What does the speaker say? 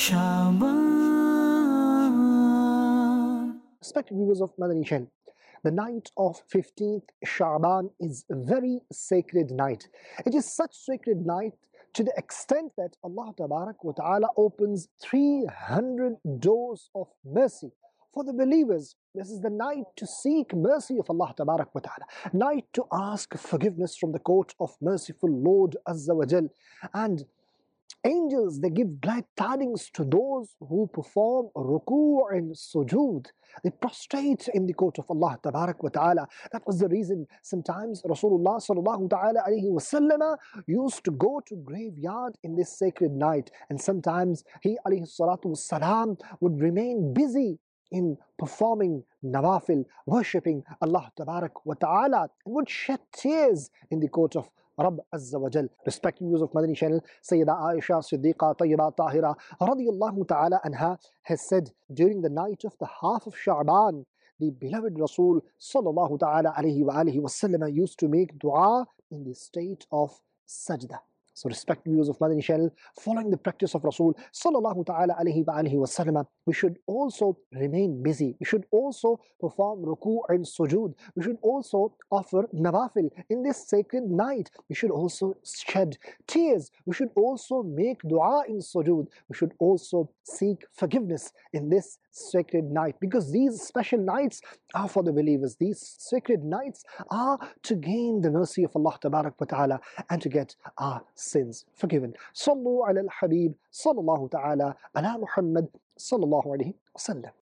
Shaban. Respected viewers of Madani Channel, the night of 15th Shaban is a very sacred night. It is such sacred night to the extent that Allah Tabarak wa Ta'ala opens 300 doors of mercy for the believers. This is the night to seek mercy of Allah Tabarak wa Ta'ala, night to ask forgiveness from the court of merciful Lord Azza wa Jal. And angels, they give glad tidings to those who perform ruku' and sujood. They prostrate in the court of Allah Tabarak wa Ta'ala. That was the reason sometimes Rasulullah Sallallahu Ta'ala Alaihi Wasallam used to go to graveyard in this sacred night, and sometimes he alayhi salatu wassalam would remain busy in performing nawafil, worshipping Allah Tabarak wa Ta'ala, and would shed tears in the court of Rabb Azza wa Jal. Respected viewers of Madani Channel, Sayyida Aisha Siddiqa Tayyiba Tahira radiyallahu ta'ala anha has said, during the night of the half of Sha'ban, the beloved Rasul sallallahu ta'ala alayhi wa alihi wasallam used to make dua in the state of sajda. So respected viewers of Madani Channel, following the practice of Rasul sallallahu ta'ala alayhi wa alihi wasallam, we should also remain busy. We should also perform ruku' and sujood. We should also offer nawafil in this sacred night. We should also shed tears. We should also make dua in sujood. We should also seek forgiveness in this sacred night, because these special nights are for the believers. These sacred nights are to gain the mercy of Allah Tabarak wa Ta'ala and to get our sins forgiven. Sallu ala al-Habib sallallahu ta'ala ala Muhammad sallallahu alayhi wa sallam.